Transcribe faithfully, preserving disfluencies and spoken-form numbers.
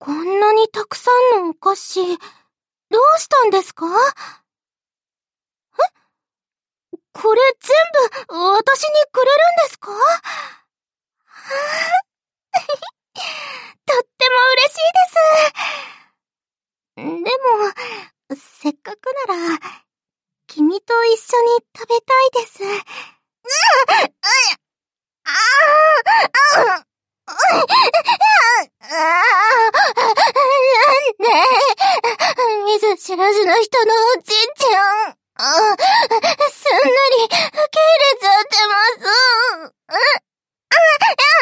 こんなにたくさんのお菓子、どうしたんですか？え？これ全部私にくれるんですか？とっても嬉しいです。でも、せっかくなら、君と一緒に食べたいです。うん、うん、ああ、ねえ、見ず知らずの人のおじいちゃん。あ、すんなり受け入れちゃってます。